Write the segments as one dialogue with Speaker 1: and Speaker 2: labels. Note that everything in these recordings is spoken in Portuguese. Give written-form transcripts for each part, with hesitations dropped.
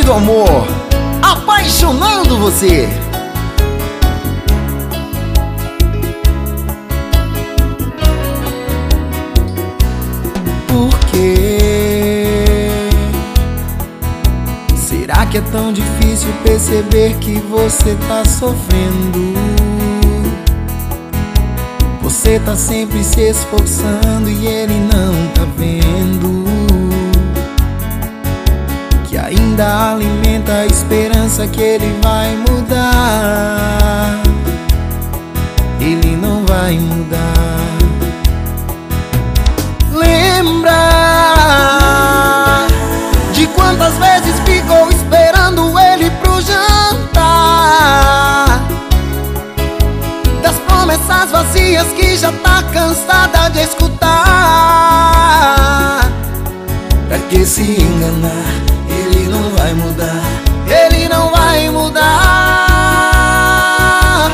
Speaker 1: do amor, apaixonando você. Por quê? Será que é tão difícil perceber que você tá sofrendo? Você tá sempre se esforçando e ele não tá vendo que ainda alimenta a esperança que ele vai mudar. Ele não vai mudar. Lembra de quantas vezes ficou esperando ele pro jantar, das promessas vazias que já tá cansada de escutar. Pra que se enganar? Ele não vai mudar. Ele não vai mudar.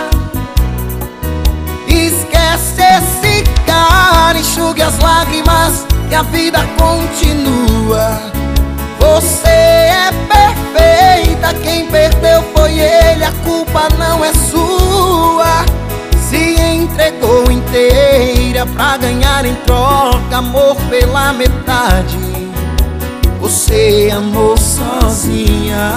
Speaker 1: Esquece esse cara, enxugue as lágrimas que a vida continua. Você é perfeita, quem perdeu foi ele, a culpa não é sua. Se entregou inteira pra ganhar em troca amor pela metade. Você amou sozinha.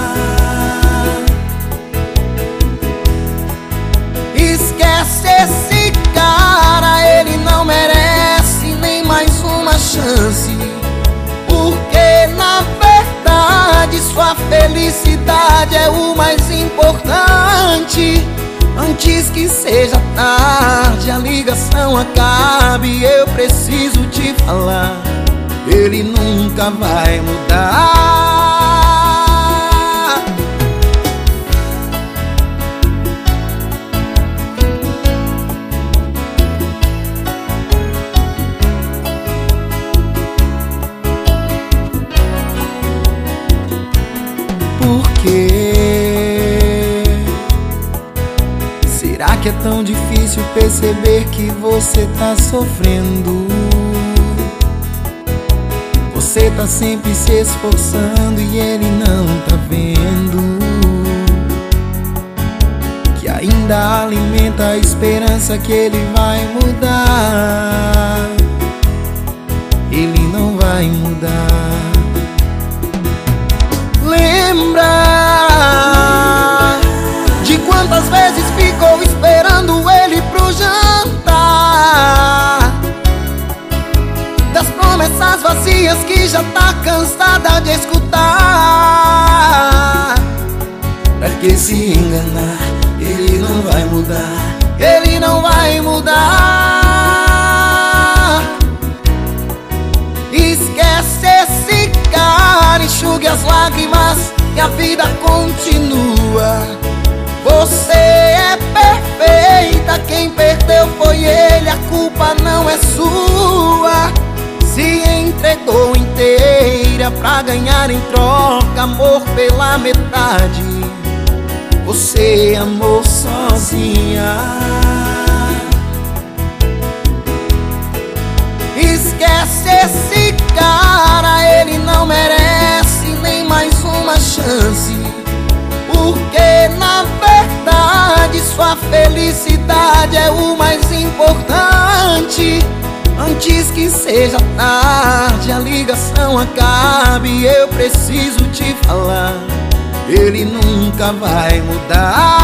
Speaker 1: Esquece esse cara, ele não merece nem mais uma chance, porque na verdade sua felicidade é o mais importante. Antes que seja tarde, a ligação acabe, eu preciso te falar, ele nunca vai mudar. Por quê? Será que é tão difícil perceber que você tá sofrendo? Você tá sempre se esforçando e ele não tá vendo que ainda alimenta a esperança que ele vai mudar. Ele não vai mudar. Lembra de quantas vezes ficou esperando ele pro jantar, das promessas vazias que já tá cansada de escutar. Pra que se enganar? Ele não vai mudar. Ele não vai mudar. Esquece esse cara, enxugue as lágrimas que a vida continua. Você é perfeita, quem perdeu foi ele, a culpa não é sua. Se entregou inteira pra ganhar em troca amor pela metade. Você amou sozinha. Esquece esse cara, ele não merece nem mais uma chance, porque na verdade sua felicidade é o mais importante. Antes que seja tarde, a ligação acabe, eu preciso te falar, ele nunca vai mudar.